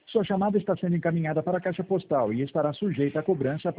Sua chamada está sendo encaminhada para a caixa postal e estará sujeita a cobrança